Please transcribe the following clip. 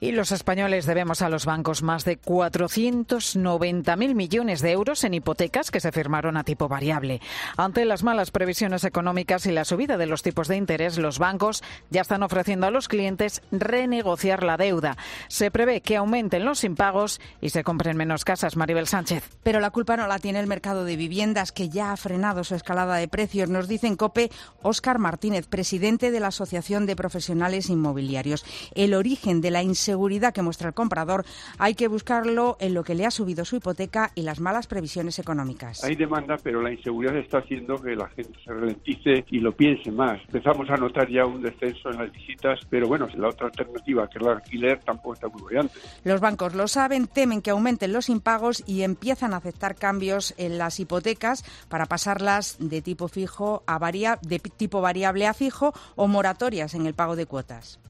Y los españoles debemos a los bancos más de 490.000 millones de euros en hipotecas que se firmaron a tipo variable. Ante las malas previsiones económicas y la subida de los tipos de interés, los bancos ya están ofreciendo a los clientes renegociar la deuda. Se prevé que aumenten los impagos y se compren menos casas. Maribel Sánchez. Pero la culpa no la tiene el mercado de viviendas, que ya ha frenado su escalada de precios. Nos dice en COPE Óscar Martínez, presidente de la Asociación de Profesionales Inmobiliarios. El origen de la inseguridad que muestra el comprador hay que buscarlo en lo que le ha subido su hipoteca y las malas previsiones económicas. Hay demanda, pero la inseguridad está haciendo que la gente se ralentice y lo piense más. Empezamos a notar ya un descenso en las visitas, pero bueno, la otra alternativa, que es el alquiler, tampoco está muy brillante. Los bancos lo saben, temen que aumenten los impagos y empiezan a aceptar cambios en las hipotecas para pasarlas de tipo fijo a de tipo variable a fijo, o moratorias en el pago de cuotas.